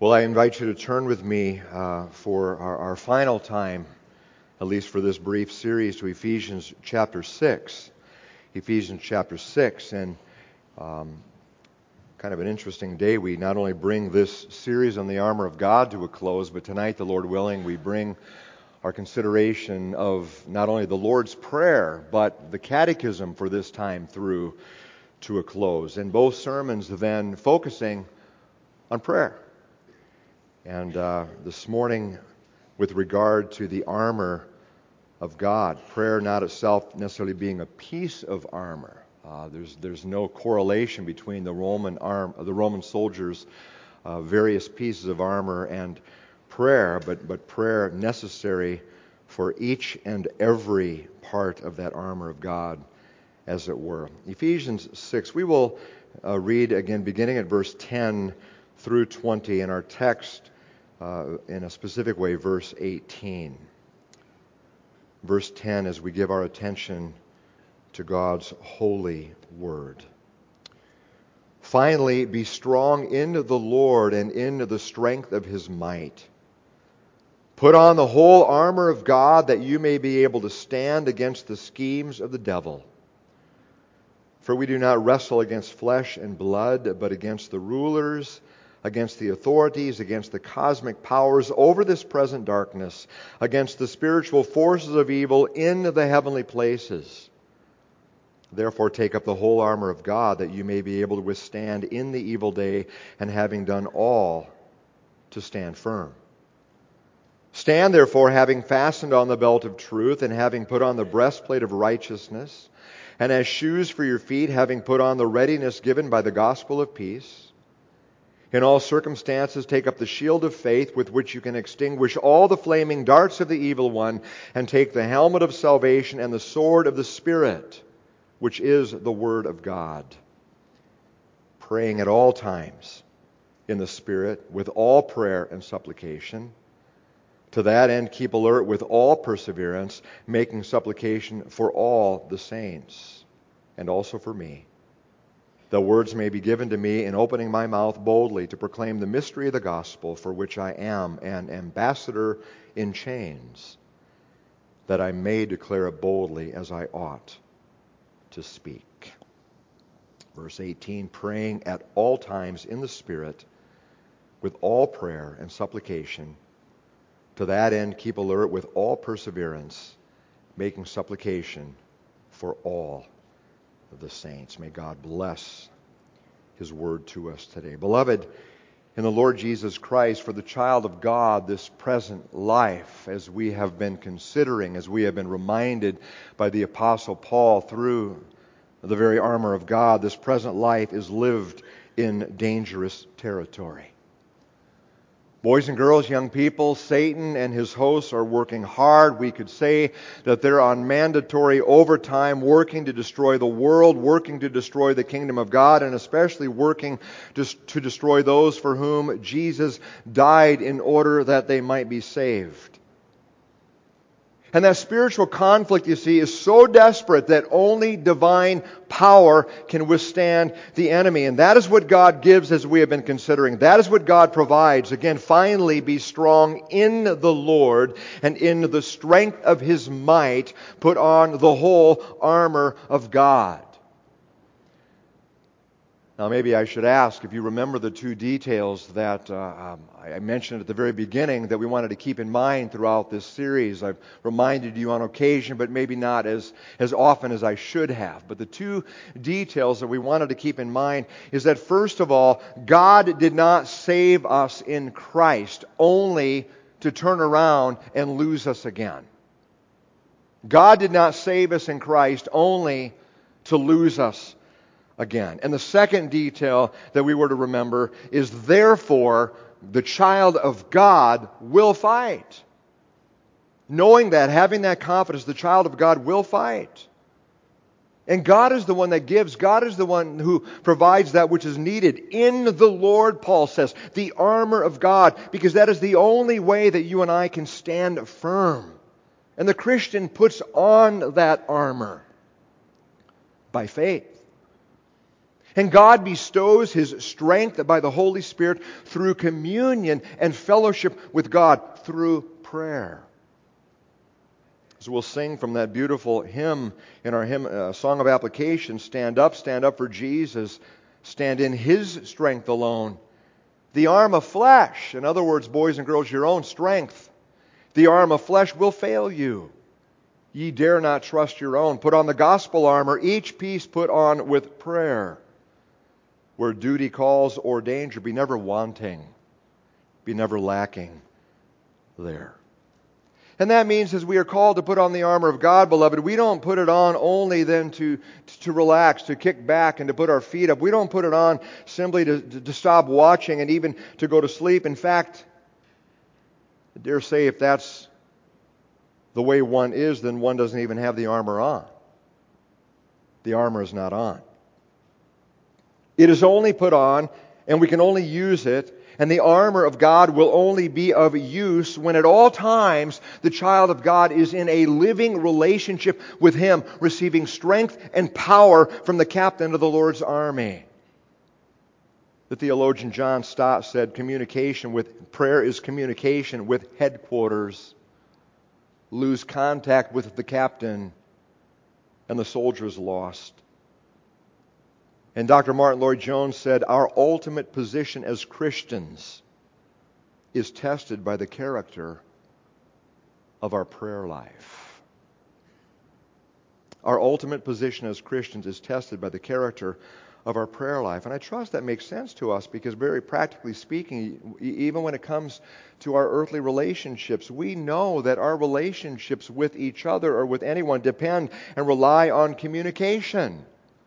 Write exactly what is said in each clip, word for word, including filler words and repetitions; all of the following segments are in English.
Well, I invite you to turn with me uh, for our, our final time, at least for this brief series, to Ephesians chapter six. Ephesians chapter six, and um, kind of an interesting day. We not only bring this series on the armor of God to a close, but tonight, the Lord willing, we bring our consideration of not only the Lord's Prayer, but the catechism for this time through to a close. And both sermons then focusing on prayer. And uh, this morning, with regard to the armor of God, prayer not itself necessarily being a piece of armor. Uh, there's there's no correlation between the Roman arm, the Roman soldiers' uh, various pieces of armor and prayer, but but prayer necessary for each and every part of that armor of God, as it were. Ephesians six. We will uh, read again, beginning at verse ten through twenty, in our text. Uh, in a specific way, verse eighteen. Verse ten, as we give our attention to God's holy word. Finally, be strong in the Lord and in the strength of His might. Put on the whole armor of God, that you may be able to stand against the schemes of the devil. For we do not wrestle against flesh and blood, but against the rulers, against the authorities, against the cosmic powers over this present darkness, against the spiritual forces of evil in the heavenly places. Therefore take up the whole armor of God, that you may be able to withstand in the evil day, and having done all, to stand firm. Stand therefore, having fastened on the belt of truth, and having put on the breastplate of righteousness, and as shoes for your feet, having put on the readiness given by the gospel of peace. In all circumstances, take up the shield of faith, with which you can extinguish all the flaming darts of the evil one, and take the helmet of salvation and the sword of the Spirit, which is the Word of God. Praying at all times in the Spirit, with all prayer and supplication. To that end, keep alert with all perseverance, making supplication for all the saints, and also for me. The words may be given to me in opening my mouth boldly to proclaim the mystery of the gospel, for which I am an ambassador in chains, that I may declare it boldly as I ought to speak. Verse eighteen, praying at all times in the Spirit, with all prayer and supplication. To that end, keep alert with all perseverance, making supplication for all of the saints. May God bless His word to us today. Beloved, in the Lord Jesus Christ, for the child of God, this present life, as we have been considering, as we have been reminded by the Apostle Paul through the very armor of God, this present life is lived in dangerous territory. Boys and girls, young people, Satan and his hosts are working hard. We could say that they're on mandatory overtime, working to destroy the world, working to destroy the kingdom of God, and especially working to, to destroy those for whom Jesus died in order that they might be saved. And that spiritual conflict, you see, is so desperate that only divine power can withstand the enemy. And that is what God gives, as we have been considering. That is what God provides. Again, finally, be strong in the Lord and in the strength of His might. Put on the whole armor of God. Now, maybe I should ask if you remember the two details that uh, um, I mentioned at the very beginning that we wanted to keep in mind throughout this series. I've reminded you on occasion, but maybe not as, as often as I should have. But the two details that we wanted to keep in mind is that, first of all, God did not save us in Christ only to turn around and lose us again. God did not save us in Christ only to lose us again. And the second detail that we were to remember is, therefore, the child of God will fight. Knowing that, having that confidence, the child of God will fight. And God is the one that gives. God is the one who provides that which is needed. In the Lord, Paul says, the armor of God, because that is the only way that you and I can stand firm. And the Christian puts on that armor by faith. And God bestows His strength by the Holy Spirit through communion and fellowship with God through prayer. As we'll sing from that beautiful hymn in our hymn, uh, Song of Application, stand up, stand up for Jesus, stand in His strength alone. The arm of flesh, in other words, boys and girls, your own strength, the arm of flesh will fail you. Ye dare not trust your own. Put on the gospel armor, each piece put on with prayer. Where duty calls or danger, be never wanting, be never lacking there. And that means as we are called to put on the armor of God, beloved, we don't put it on only then to, to relax, to kick back and to put our feet up. We don't put it on simply to, to, to stop watching and even to go to sleep. In fact, I dare say if that's the way one is, then one doesn't even have the armor on. The armor is not on. It is only put on, and we can only use it, and the armor of God will only be of use when at all times the child of God is in a living relationship with Him, receiving strength and power from the captain of the Lord's army. The theologian John Stott said, communication with prayer is communication with headquarters. Lose contact with the captain, and the soldier is lost. And Doctor Martin Lloyd-Jones said, our ultimate position as Christians is tested by the character of our prayer life. Our ultimate position as Christians is tested by the character of our prayer life. And I trust that makes sense to us because very practically speaking, even when it comes to our earthly relationships, we know that our relationships with each other or with anyone depend and rely on communication.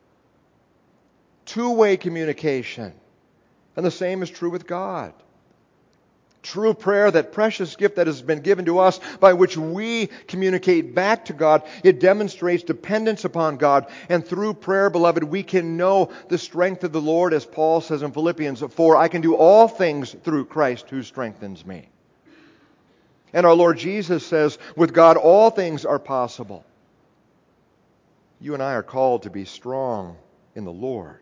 Two-way communication. And the same is true with God. True prayer, that precious gift that has been given to us by which we communicate back to God, it demonstrates dependence upon God. And through prayer, beloved, we can know the strength of the Lord, as Paul says in Philippians four, I can do all things through Christ who strengthens me. And our Lord Jesus says, with God all things are possible. You and I are called to be strong in the Lord,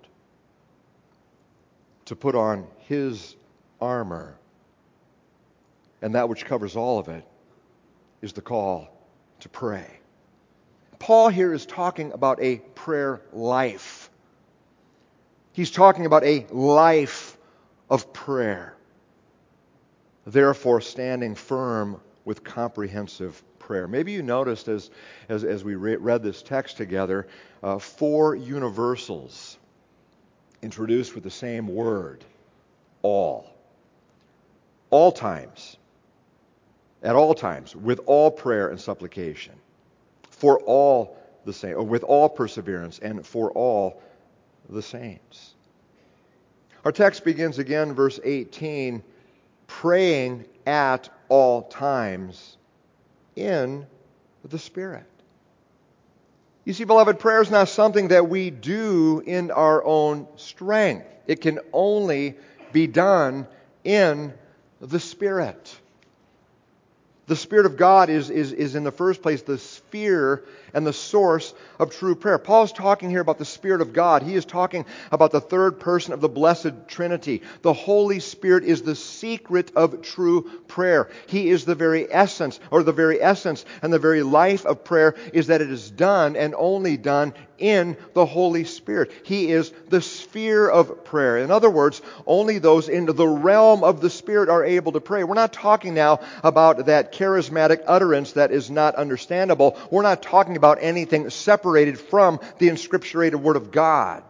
to put on His armor. And that which covers all of it is the call to pray. Paul here is talking about a prayer life. He's talking about a life of prayer. Therefore, standing firm with comprehensive prayer. Maybe you noticed as, as, as we re- read this text together, uh, four universals introduced with the same word, all. All times, at all times, with all prayer and supplication, for all the saints, or with all perseverance, and for all the saints. Our text begins again, verse eighteen, praying at all times in the Spirit. You see, beloved, prayer is not something that we do in our own strength. It can only be done in the Spirit. The Spirit of God is, is, is in the first place the sphere and the source of true prayer. Paul's talking here about the Spirit of God. He is talking about the third person of the Blessed Trinity. The Holy Spirit is the secret of true prayer. He is the very essence, or the very essence and the very life of prayer is that it is done and only done in the Holy Spirit. He is the sphere of prayer. In other words, only those in the realm of the Spirit are able to pray. We're not talking now about that charismatic utterance that is not understandable. We're not talking about anything separated from the inscripturated Word of God.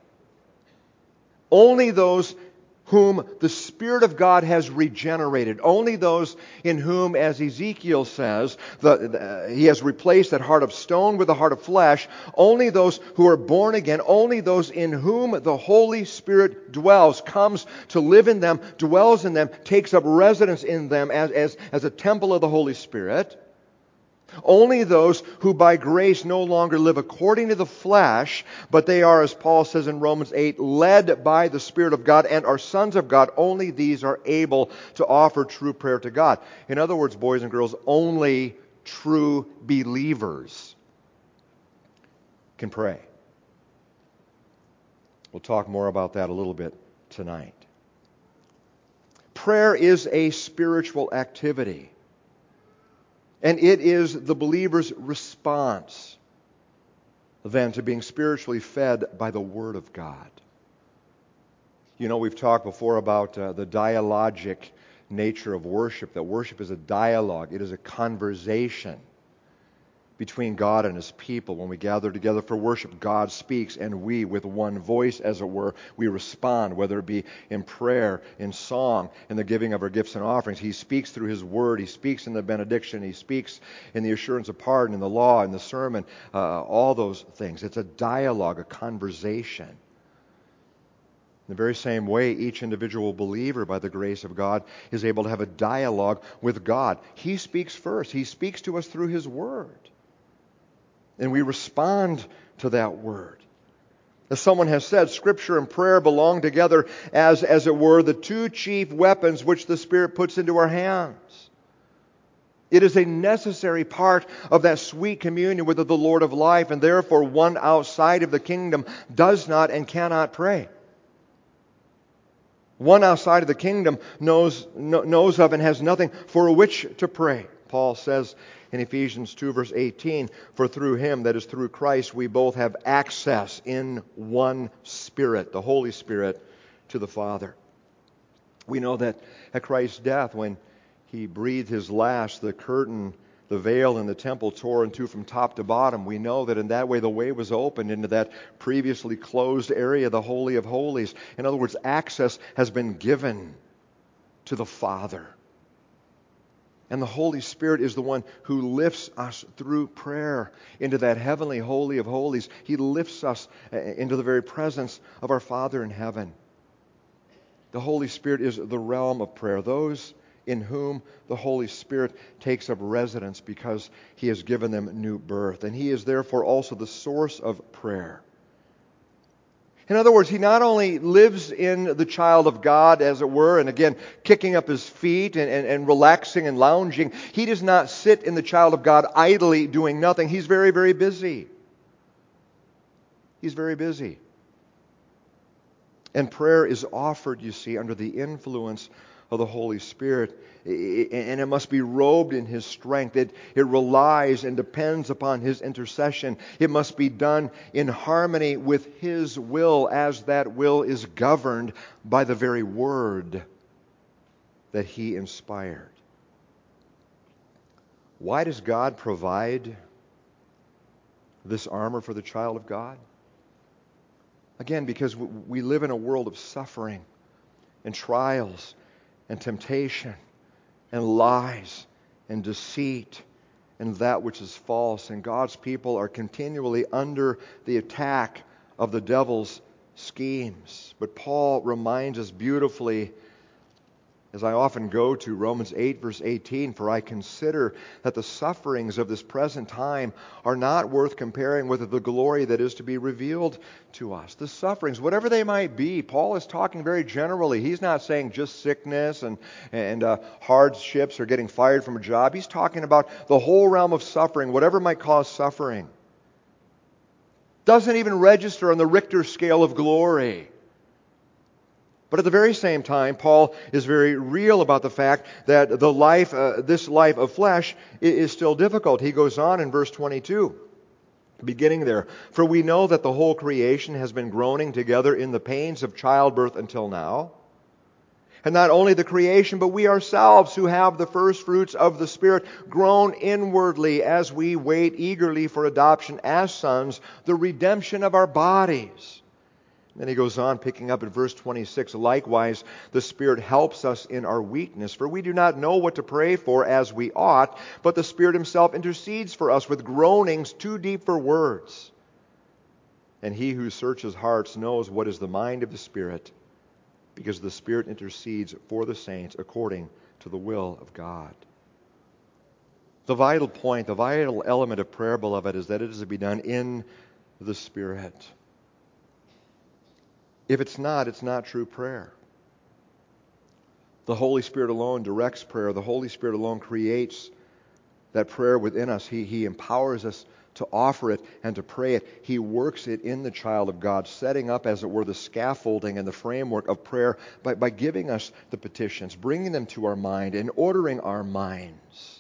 Only those whom the Spirit of God has regenerated. Only those in whom, as Ezekiel says, the, the, He has replaced that heart of stone with a heart of flesh. Only those who are born again, only those in whom the Holy Spirit dwells, comes to live in them, dwells in them, takes up residence in them as, as, as a temple of the Holy Spirit. Only those who by grace no longer live according to the flesh, but they are, as Paul says in Romans eight, led by the Spirit of God and are sons of God. Only these are able to offer true prayer to God. In other words, boys and girls, only true believers can pray. We'll talk more about that a little bit tonight. Prayer is a spiritual activity, and it is the believer's response then to being spiritually fed by the Word of God. You know, we've talked before about uh, the dialogic nature of worship, that worship is a dialogue, it is a conversation between God and His people. When we gather together for worship, God speaks, and we, with one voice, as it were, we respond, whether it be in prayer, in song, in the giving of our gifts and offerings. He speaks through His Word. He speaks in the benediction. He speaks in the assurance of pardon, in the law, in the sermon, uh, all those things. It's a dialogue, a conversation. In the very same way, each individual believer, by the grace of God, is able to have a dialogue with God. He speaks first. He speaks to us through His Word. And we respond to that Word. As someone has said, Scripture and prayer belong together as, as it were, the two chief weapons which the Spirit puts into our hands. It is a necessary part of that sweet communion with the Lord of life, and therefore one outside of the kingdom does not and cannot pray. One outside of the kingdom knows, knows of and has nothing for which to pray. Paul says in Ephesians two, verse eighteen, for through Him, that is through Christ, we both have access in one Spirit, the Holy Spirit, to the Father. We know that at Christ's death, when He breathed His last, the curtain, the veil in the temple tore in two from top to bottom. We know that in that way the way was opened into that previously closed area, the Holy of Holies. In other words, access has been given to the Father. And the Holy Spirit is the one who lifts us through prayer into that heavenly Holy of Holies. He lifts us into the very presence of our Father in heaven. The Holy Spirit is the realm of prayer. Those in whom the Holy Spirit takes up residence because He has given them new birth. And He is therefore also the source of prayer. In other words, He not only lives in the child of God, as it were, and again, kicking up His feet and, and, and relaxing and lounging. He does not sit in the child of God idly doing nothing. He's very, very busy. He's very busy. And prayer is offered, you see, under the influence of the Holy Spirit, and it must be robed in His strength. It, it relies and depends upon His intercession. It must be done in harmony with His will, as that will is governed by the very Word that He inspired. Why does God provide this armor for the child of God? Again, because we live in a world of suffering and trials and temptation and lies and deceit and that which is false. And God's people are continually under the attack of the devil's schemes. But Paul reminds us beautifully, as I often go to, Romans eight, verse eighteen, for I consider that the sufferings of this present time are not worth comparing with the glory that is to be revealed to us. The sufferings, whatever they might be, Paul is talking very generally. He's not saying just sickness and, and uh, hardships or getting fired from a job. He's talking about the whole realm of suffering, whatever might cause suffering. Doesn't even register on the Richter scale of glory. But at the very same time, Paul is very real about the fact that the life, uh, this life of flesh is still difficult. He goes on in verse twenty-two, beginning there. For we know that the whole creation has been groaning together in the pains of childbirth until now. And not only the creation, but we ourselves who have the first fruits of the Spirit groan inwardly as we wait eagerly for adoption as sons, the redemption of our bodies. Then he goes on, picking up at verse twenty-six, likewise, the Spirit helps us in our weakness, for we do not know what to pray for as we ought, but the Spirit Himself intercedes for us with groanings too deep for words. And He who searches hearts knows what is the mind of the Spirit, because the Spirit intercedes for the saints according to the will of God. The vital point, the vital element of prayer, beloved, is that it is to be done in the Spirit. If it's not, it's not true prayer. The Holy Spirit alone directs prayer. The Holy Spirit alone creates that prayer within us. He, he empowers us to offer it and to pray it. He works it in the child of God, setting up, as it were, the scaffolding and the framework of prayer by, by giving us the petitions, bringing them to our mind, and ordering our minds.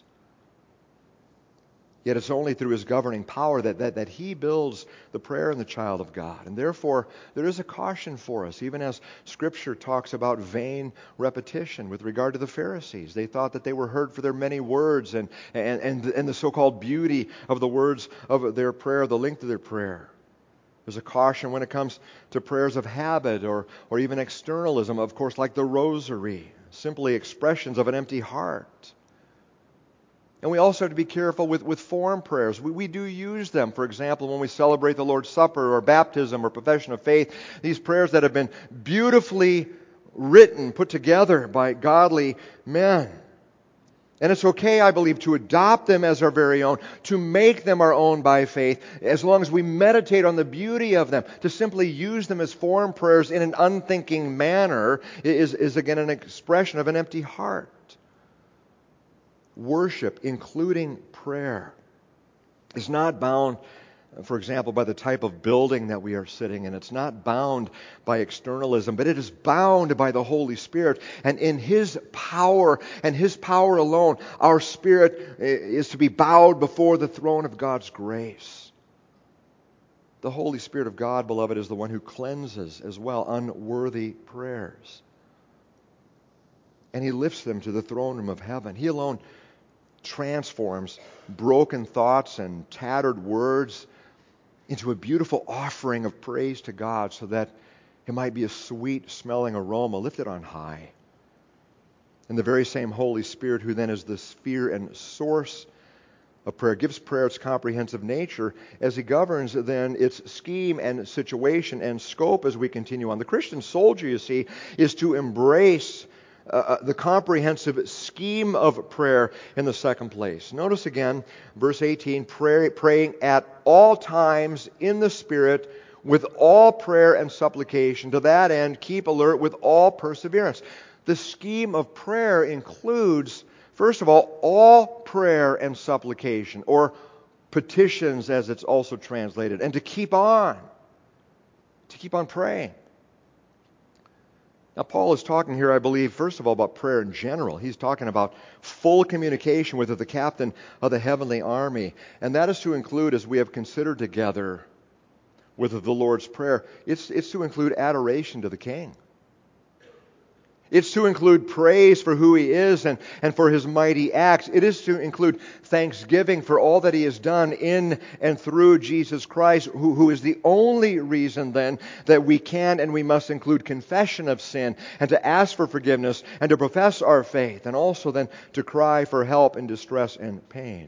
Yet it's only through His governing power that, that, that He builds the prayer in the child of God. And therefore, there is a caution for us, even as Scripture talks about vain repetition with regard to the Pharisees. They thought that they were heard for their many words and, and, and, and the so-called beauty of the words of their prayer, the length of their prayer. There's a caution when it comes to prayers of habit or, or even externalism, of course, like the rosary, simply expressions of an empty heart. And we also have to be careful with, with form prayers. We, we do use them, for example, when we celebrate the Lord's Supper or baptism or profession of faith. These prayers that have been beautifully written, put together by godly men. And it's okay, I believe, to adopt them as our very own, to make them our own by faith, as long as we meditate on the beauty of them. To simply use them as form prayers in an unthinking manner is, is again, an expression of an empty heart. Worship, including prayer, is not bound, for example, by the type of building that we are sitting in. It's not bound by externalism, but it is bound by the Holy Spirit. And in His power and His power alone, our spirit is to be bowed before the throne of God's grace. The Holy Spirit of God, beloved, is the one who cleanses as well unworthy prayers. And He lifts them to the throne room of heaven. He alone transforms broken thoughts and tattered words into a beautiful offering of praise to God, so that it might be a sweet-smelling aroma lifted on high. And the very same Holy Spirit, who then is the sphere and source of prayer, gives prayer its comprehensive nature as He governs then its scheme and situation and scope as we continue on. The Christian soldier, you see, is to embrace Uh, the comprehensive scheme of prayer in the second place. Notice again, verse eighteen, pray, praying at all times in the Spirit with all prayer and supplication. To that end, keep alert with all perseverance. The scheme of prayer includes, first of all, all prayer and supplication, or petitions as it's also translated, and to keep on, to keep on praying. Now, Paul is talking here, I believe, first of all, about prayer in general. He's talking about full communication with the captain of the heavenly army. And that is to include, as we have considered together with the Lord's Prayer, it's, it's to include adoration to the King. It's to include praise for who He is and, and for His mighty acts. It is to include thanksgiving for all that He has done in and through Jesus Christ, who, who is the only reason then that we can and we must include confession of sin and to ask for forgiveness and to profess our faith, and also then to cry for help in distress and pain.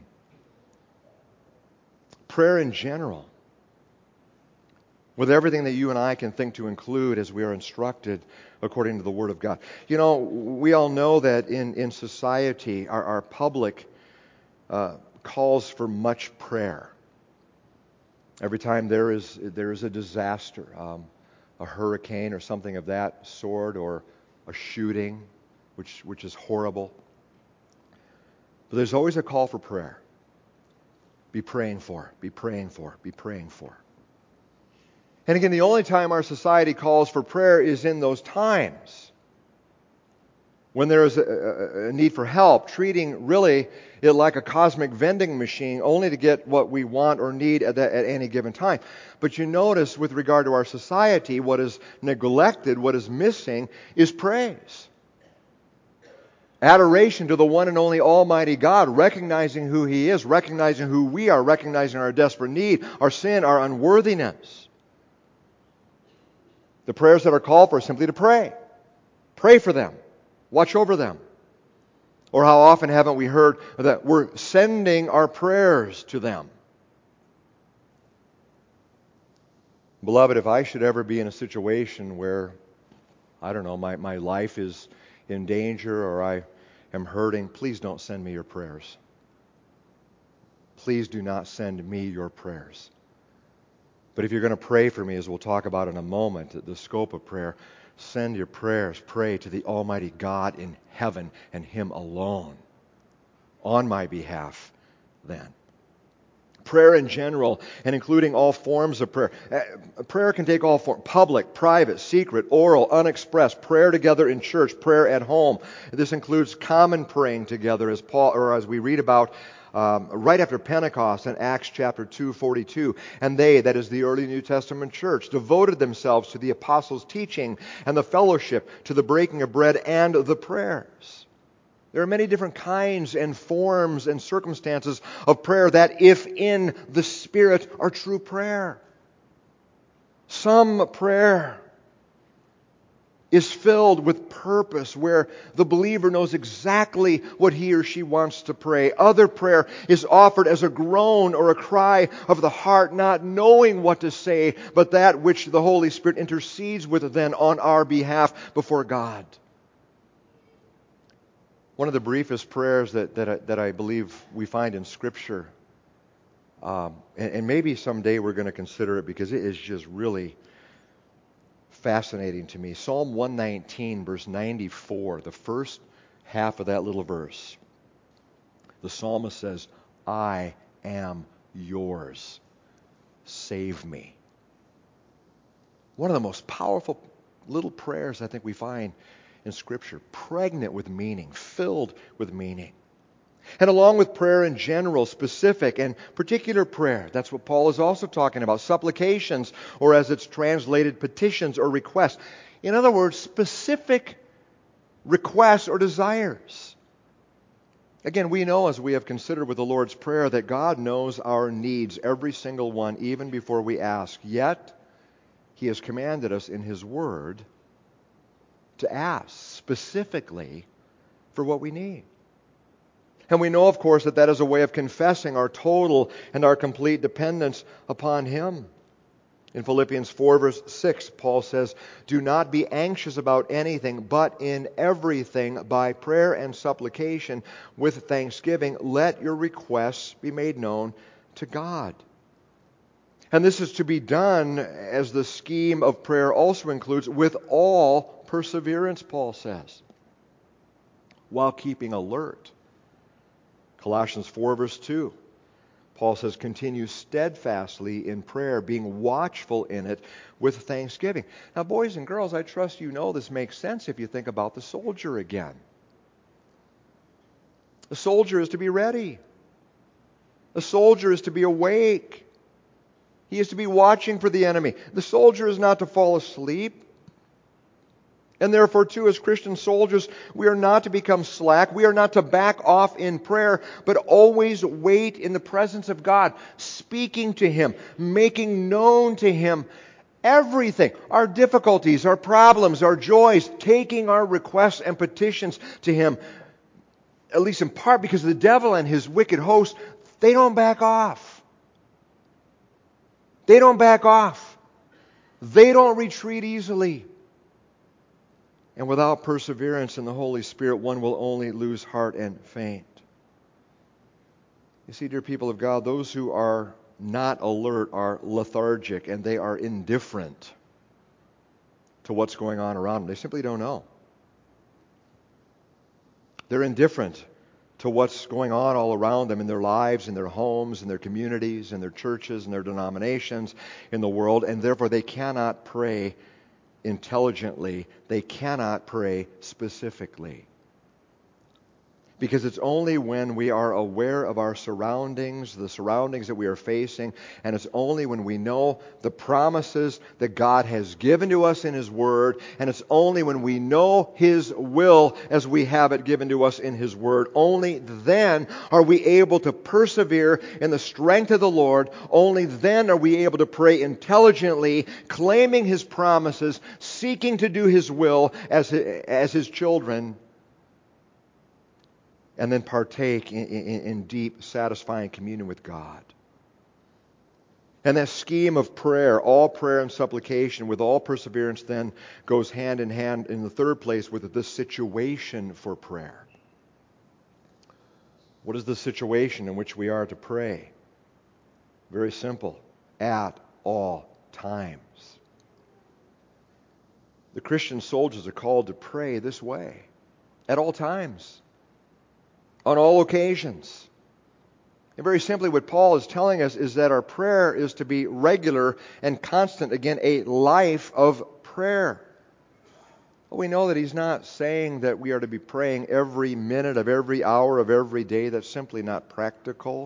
Prayer in general, with everything that you and I can think to include as we are instructed according to the Word of God. You know, we all know that in, in society, our, our public uh, calls for much prayer. Every time there is there is a disaster, um, a hurricane or something of that sort, or a shooting, which which is horrible. But there's always a call for prayer. Be praying for, be praying for, be praying for. And again, the only time our society calls for prayer is in those times when there is a, a need for help, treating really it like a cosmic vending machine only to get what we want or need at, that, at any given time. But you notice with regard to our society, what is neglected, what is missing, is praise. Adoration to the one and only Almighty God, recognizing who He is, recognizing who we are, recognizing our desperate need, our sin, our unworthiness. The prayers that are called for are simply to pray. Pray for them. Watch over them. Or how often haven't we heard that we're sending our prayers to them? Beloved, if I should ever be in a situation where, I don't know, my, my life is in danger or I am hurting, please don't send me your prayers. Please do not send me your prayers. But if you're going to pray for me, as we'll talk about in a moment, the scope of prayer, send your prayers. Pray to the Almighty God in heaven and Him alone on my behalf then. Prayer in general, and including all forms of prayer. Uh, prayer can take all forms: public, private, secret, oral, unexpressed. Prayer together in church, prayer at home. This includes common praying together, as Paul, or as we read about um, right after Pentecost in Acts chapter two, forty-two. And they, that is the early New Testament church, devoted themselves to the apostles' teaching and the fellowship, to the breaking of bread and the prayers. There are many different kinds and forms and circumstances of prayer that, if in the Spirit, are true prayer. Some prayer is filled with purpose, where the believer knows exactly what he or she wants to pray. Other prayer is offered as a groan or a cry of the heart, not knowing what to say, but that which the Holy Spirit intercedes with then on our behalf before God. One of the briefest prayers that, that, I, that I believe we find in Scripture, um, and, and maybe someday we're going to consider it because it is just really fascinating to me. Psalm one nineteen, verse ninety-four, the first half of that little verse. The psalmist says, "I am yours. Save me." One of the most powerful little prayers I think we find in Scripture, pregnant with meaning, filled with meaning. And along with prayer in general, specific and particular prayer, that's what Paul is also talking about, supplications, or as it's translated, petitions or requests. In other words, specific requests or desires. Again, we know, as we have considered with the Lord's Prayer, that God knows our needs, every single one, even before we ask. Yet, He has commanded us in His Word to ask specifically for what we need. And we know, of course, that that is a way of confessing our total and our complete dependence upon Him. In Philippians four, verse six, Paul says, "Do not be anxious about anything, but in everything, by prayer and supplication, with thanksgiving, let your requests be made known to God." And this is to be done, as the scheme of prayer also includes, with all perseverance, Paul says, while keeping alert. Colossians four, verse two, Paul says, "Continue steadfastly in prayer, being watchful in it with thanksgiving." Now, boys and girls, I trust you know this makes sense if you think about the soldier again. The soldier is to be ready. The soldier is to be awake. He is to be watching for the enemy. The soldier is not to fall asleep. And therefore, too, as Christian soldiers, we are not to become slack. We are not to back off in prayer, but always wait in the presence of God, speaking to Him, making known to Him everything, our difficulties, our problems, our joys, taking our requests and petitions to Him, at least in part because the devil and his wicked host, they don't back off. They don't back off. They don't retreat easily. And without perseverance in the Holy Spirit, one will only lose heart and faint. You see, dear people of God, those who are not alert are lethargic, and they are indifferent to what's going on around them. They simply don't know. They're indifferent to what's going on all around them in their lives, in their homes, in their communities, in their churches, in their denominations, in the world, and therefore they cannot pray intelligently. They cannot pray specifically. Because it's only when we are aware of our surroundings, the surroundings that we are facing, and it's only when we know the promises that God has given to us in His Word, and it's only when we know His will as we have it given to us in His Word, only then are we able to persevere in the strength of the Lord. Only then are we able to pray intelligently, claiming His promises, seeking to do His will as, as His children, and then partake in, in, in deep, satisfying communion with God. And that scheme of prayer, all prayer and supplication with all perseverance, then goes hand in hand in the third place with the situation for prayer. What is the situation in which we are to pray? Very simple. At all times. The Christian soldiers are called to pray this way. At all times. On all occasions. And very simply, what Paul is telling us is that our prayer is to be regular and constant. Again, a life of prayer. But we know that he's not saying that we are to be praying every minute of every hour of every day. That's simply not practical.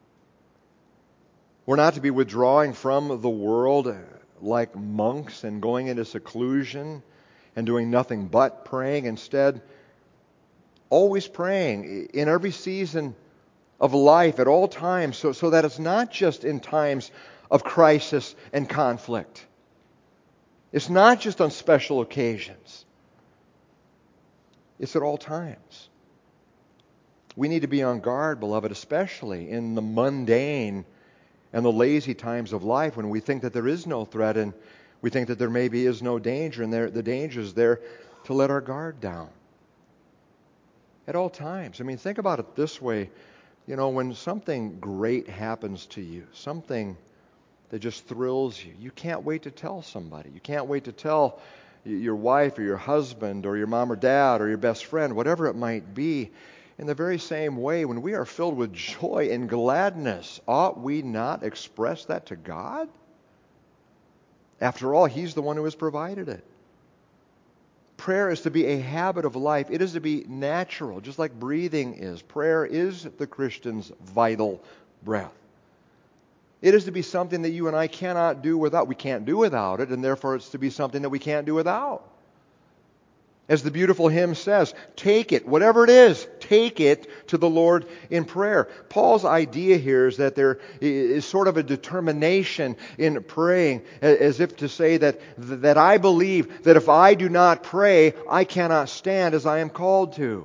We're not to be withdrawing from the world like monks and going into seclusion and doing nothing but praying. Instead, always praying in every season of life at all times, so, so that it's not just in times of crisis and conflict. It's not just on special occasions. It's at all times. We need to be on guard, beloved, especially in the mundane and the lazy times of life when we think that there is no threat and we think that there maybe is no danger, and there, the danger is there, to let our guard down. At all times. I mean, think about it this way. You know, when something great happens to you, something that just thrills you, you can't wait to tell somebody. You can't wait to tell your wife or your husband or your mom or dad or your best friend, whatever it might be. In the very same way, when we are filled with joy and gladness, ought we not express that to God? After all, He's the one who has provided it. Prayer is to be a habit of life. It is to be natural, just like breathing is. Prayer is the Christian's vital breath. It is to be something that you and I cannot do without. We can't do without it, and therefore it's to be something that we can't do without. As the beautiful hymn says, take it, whatever it is, take it to the Lord in prayer. Paul's idea here is that there is sort of a determination in praying, as if to say that, that I believe that if I do not pray, I cannot stand as I am called to.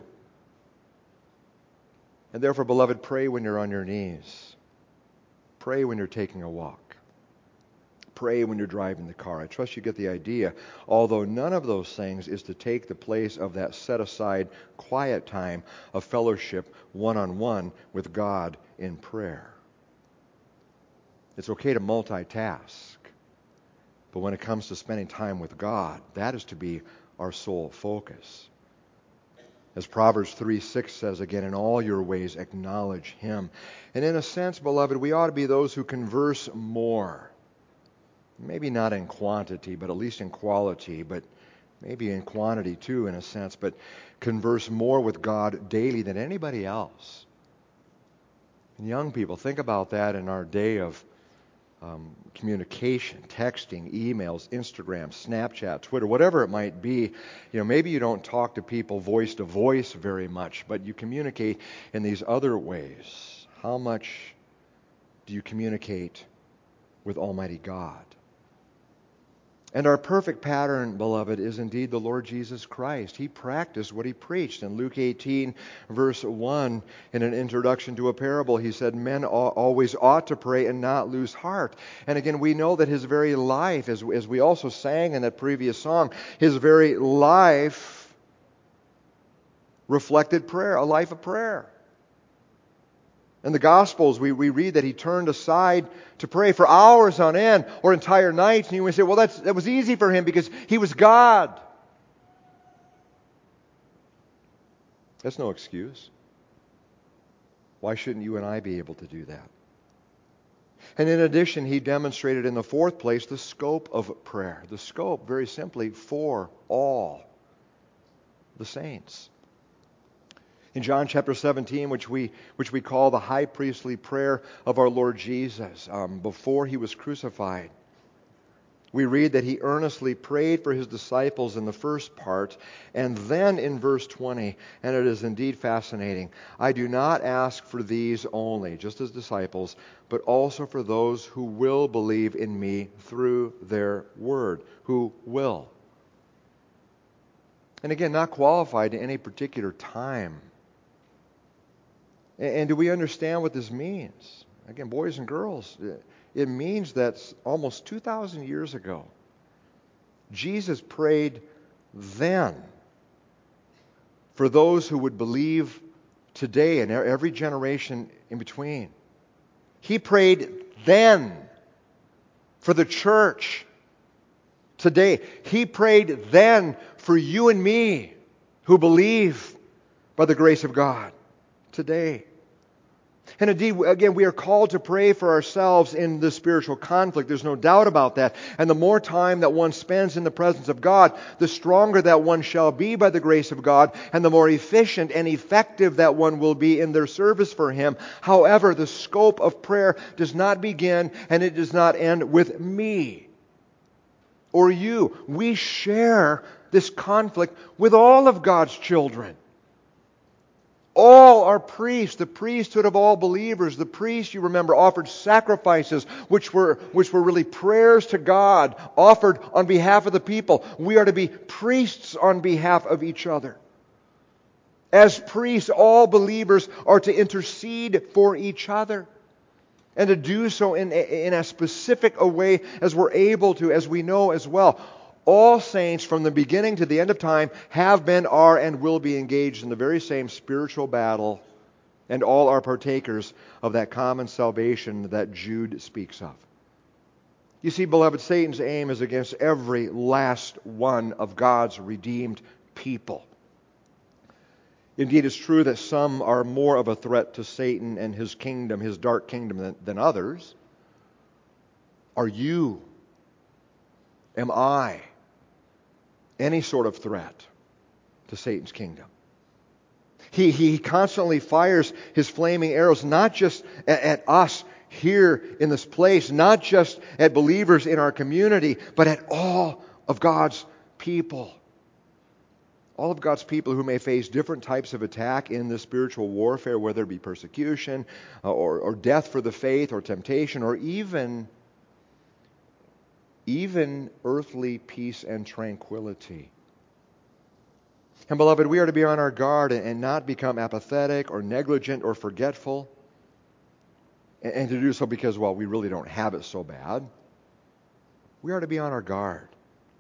And therefore, beloved, pray when you're on your knees. Pray when you're taking a walk. Pray when you're driving the car. I trust you get the idea. Although none of those things is to take the place of that set-aside quiet time of fellowship one-on-one with God in prayer. It's okay to multitask. But when it comes to spending time with God, that is to be our sole focus. As Proverbs three six says again, in all your ways acknowledge Him. And in a sense, beloved, we ought to be those who converse more. Maybe not in quantity, but at least in quality, but maybe in quantity too, in a sense, but converse more with God daily than anybody else. And young people, think about that in our day of um, communication, texting, emails, Instagram, Snapchat, Twitter, whatever it might be. You know, maybe you don't talk to people voice to voice very much, but you communicate in these other ways. How much do you communicate with Almighty God? And our perfect pattern, beloved, is indeed the Lord Jesus Christ. He practiced what He preached. In Luke eighteen, verse one, in an introduction to a parable, He said, men always ought to pray and not lose heart. And again, we know that His very life, as, as we also sang in that previous song, His very life reflected prayer, a life of prayer. In the Gospels, we, we read that He turned aside to pray for hours on end or entire nights. And you would say, well, that's, that was easy for Him because He was God. That's no excuse. Why shouldn't you and I be able to do that? And in addition, He demonstrated in the fourth place the scope of prayer. The scope, very simply, for all the saints. In John chapter seventeen, which we which we call the high priestly prayer of our Lord Jesus um, before He was crucified, we read that He earnestly prayed for His disciples in the first part, and then in verse twenty, and it is indeed fascinating, I do not ask for these only, just as disciples, but also for those who will believe in Me through their word, who will. And again, not qualified to any particular time. And do we understand what this means? Again, boys and girls, it means that almost two thousand years ago, Jesus prayed then for those who would believe today and every generation in between. He prayed then for the church today. He prayed then for you and me who believe by the grace of God today. And indeed, again, we are called to pray for ourselves in this spiritual conflict. There's no doubt about that. And the more time that one spends in the presence of God, the stronger that one shall be by the grace of God, and the more efficient and effective that one will be in their service for Him. However, the scope of prayer does not begin and it does not end with me or you. We share this conflict with all of God's children. All are priests, the priesthood of all believers. The priests, you remember, offered sacrifices, which were, which were really prayers to God, offered on behalf of the people. We are to be priests on behalf of each other. As priests, all believers are to intercede for each other, and to do so in, in as specific a way as we're able to, as we know as well. All saints from the beginning to the end of time have been, are, and will be engaged in the very same spiritual battle, and all are partakers of that common salvation that Jude speaks of. You see, beloved, Satan's aim is against every last one of God's redeemed people. Indeed, it's true that some are more of a threat to Satan and his kingdom, his dark kingdom, than, than others. Are you? Am I any sort of threat to Satan's kingdom? He, he constantly fires his flaming arrows not just at, at us here in this place, not just at believers in our community, but at all of God's people. All of God's people who may face different types of attack in this spiritual warfare, whether it be persecution uh, or, or death for the faith or temptation or even even earthly peace and tranquility. And beloved, we are to be on our guard and not become apathetic or negligent or forgetful, and to do so because, well, we really don't have it so bad. We are to be on our guard.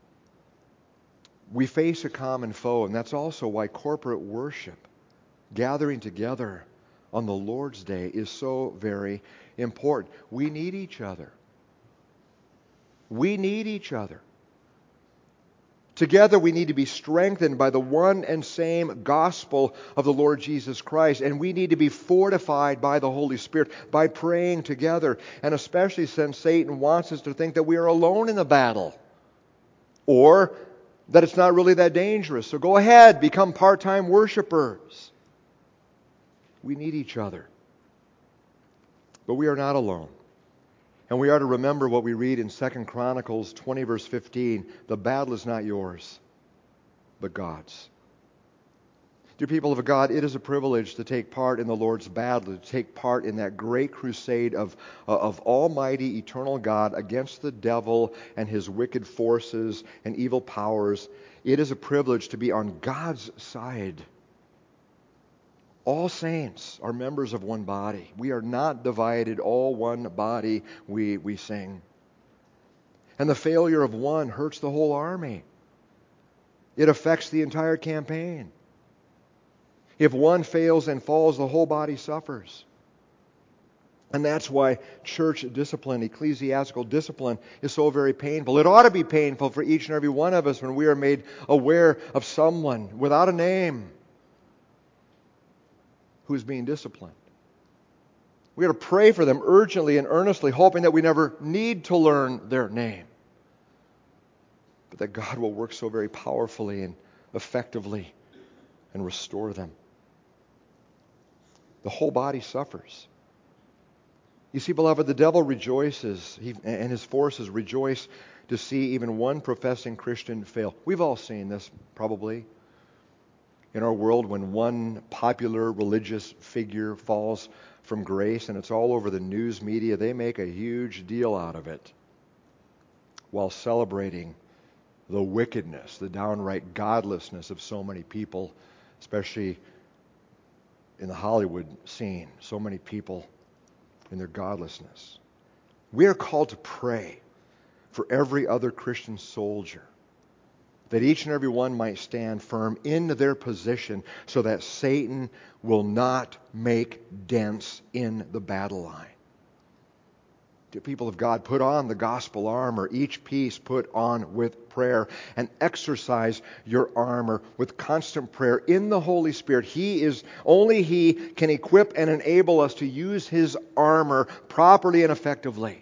We face a common foe, and that's also why corporate worship, gathering together on the Lord's Day, is so very important. We need each other. We need each other. Together we need to be strengthened by the one and same gospel of the Lord Jesus Christ. And we need to be fortified by the Holy Spirit by praying together. And especially since Satan wants us to think that we are alone in the battle. Or that it's not really that dangerous. So go ahead, become part-time worshipers. We need each other. But we are not alone. And we are to remember what we read in Second Chronicles twenty, verse fifteen. The battle is not yours, but God's. Dear people of God, it is a privilege to take part in the Lord's battle, to take part in that great crusade of, of Almighty eternal God against the devil and his wicked forces and evil powers. It is a privilege to be on God's side. All saints are members of one body. We are not divided, all one body, we, we sing. And the failure of one hurts the whole army. It affects the entire campaign. If one fails and falls, the whole body suffers. And that's why church discipline, ecclesiastical discipline, is so very painful. It ought to be painful for each and every one of us when we are made aware of someone without a name who is being disciplined. We are to pray for them urgently and earnestly, hoping that we never need to learn their name, but that God will work so very powerfully and effectively and restore them. The whole body suffers. You see, beloved, the devil rejoices, he, and his forces rejoice to see even one professing Christian fail. We've all seen this, probably, in our world when one popular religious figure falls from grace, and it's all over the news media. They make a huge deal out of it while celebrating the wickedness, the downright godlessness of so many people, especially in the Hollywood scene. So many people in their godlessness. We are called to pray for every other Christian soldier, that each and every one might stand firm in their position so that Satan will not make dents in the battle line. Dear people of God, put on the gospel armor, each piece put on with prayer, and exercise your armor with constant prayer in the Holy Spirit. He is, only He can equip and enable us to use His armor properly and effectively.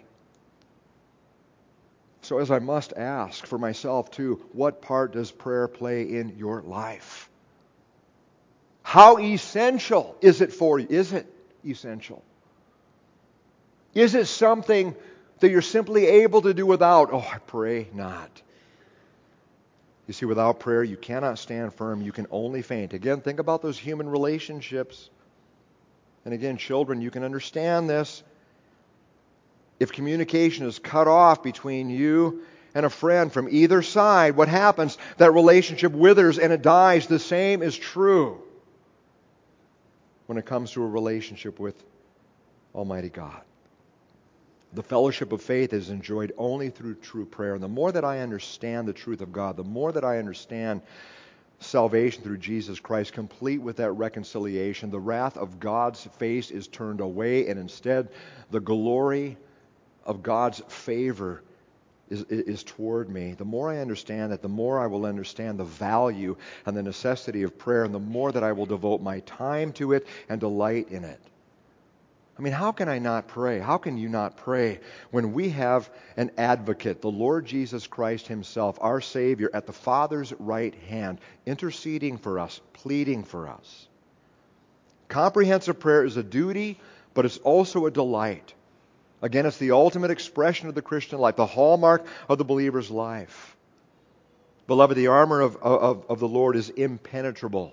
So as I must ask for myself too, what part does prayer play in your life? How essential is it for you? Is it essential? Is it something that you're simply able to do without? Oh, I pray not. You see, without prayer, you cannot stand firm. You can only faint. Again, think about those human relationships. And again, children, you can understand this. If communication is cut off between you and a friend from either side, what happens? That relationship withers and it dies. The same is true when it comes to a relationship with Almighty God. The fellowship of faith is enjoyed only through true prayer. And the more that I understand the truth of God, the more that I understand salvation through Jesus Christ, complete with that reconciliation, the wrath of God's face is turned away, and instead the glory of God's favor is, is toward me. The more I understand that, the more I will understand the value and the necessity of prayer, and the more that I will devote my time to it and delight in it. I mean, how can I not pray? How can you not pray when we have an advocate, the Lord Jesus Christ Himself, our Savior, at the Father's right hand, interceding for us, pleading for us? Comprehensive prayer is a duty, but it's also a delight. Again, it's the ultimate expression of the Christian life, the hallmark of the believer's life. Beloved, the armor of, of, of the Lord is impenetrable.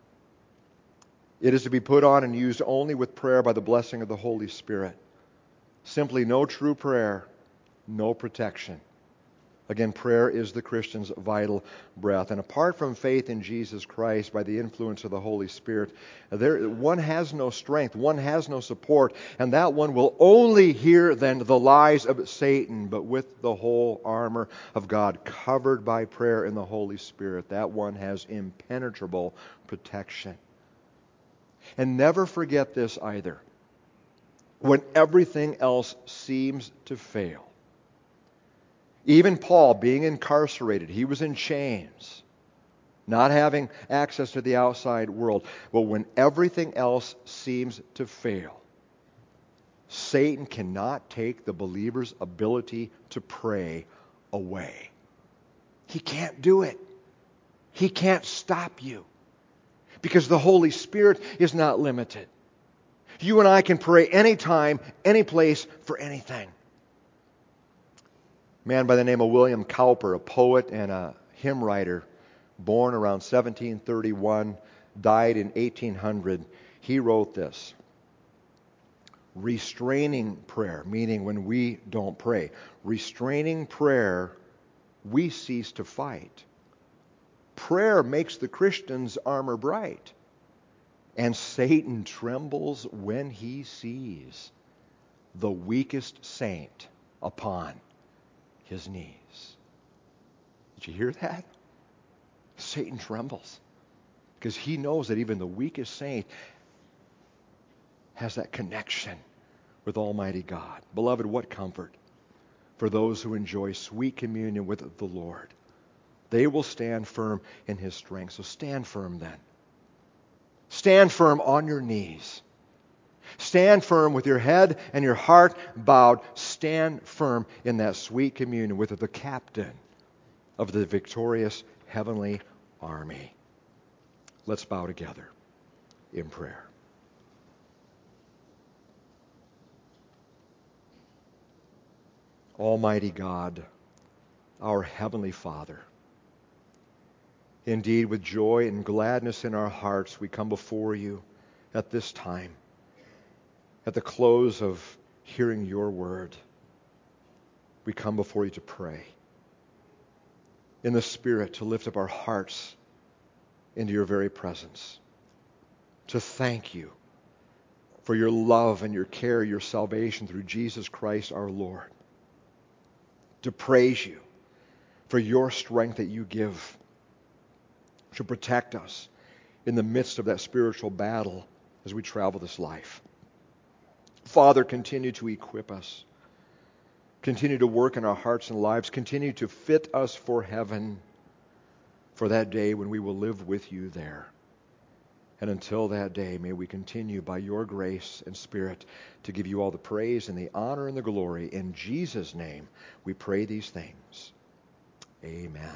It is to be put on and used only with prayer by the blessing of the Holy Spirit. Simply no true prayer, no protection. Again, prayer is the Christian's vital breath. And apart from faith in Jesus Christ by the influence of the Holy Spirit, there, one has no strength, one has no support, and that one will only hear then the lies of Satan. But with the whole armor of God covered by prayer in the Holy Spirit, that one has impenetrable protection. And never forget this either. When everything else seems to fail, even Paul being incarcerated, he was in chains, not having access to the outside world. But when everything else seems to fail, Satan cannot take the believer's ability to pray away. He can't do it. He can't stop you. Because the Holy Spirit is not limited. You and I can pray anytime, any place, for anything. A man by the name of William Cowper, a poet and a hymn writer, born around seventeen thirty-one, died in eighteen hundred, he wrote this: restraining prayer, meaning when we don't pray, restraining prayer, we cease to fight. Prayer makes the Christian's armor bright, and Satan trembles when he sees the weakest saint upon his knees. Did you hear that? Satan trembles because he knows that even the weakest saint has that connection with Almighty God. Beloved, what comfort for those who enjoy sweet communion with the Lord. They will stand firm in His strength. So stand firm then. Stand firm on your knees. Stand firm with your head and your heart bowed. Stand firm in that sweet communion with the captain of the victorious heavenly army. Let's bow together in prayer. Almighty God, our Heavenly Father, indeed, with joy and gladness in our hearts, we come before you at this time, at the close of hearing your word. We come before you to pray, in the Spirit, to lift up our hearts into your very presence, to thank you for your love and your care, your salvation through Jesus Christ our Lord, to praise you for your strength that you give to protect us in the midst of that spiritual battle as we travel this life. Father, continue to equip us Continue to work in our hearts and lives. Continue to fit us for heaven, for that day when we will live with you there. And until that day, may we continue by your grace and Spirit to give you all the praise and the honor and the glory. In Jesus' name, we pray these things. Amen.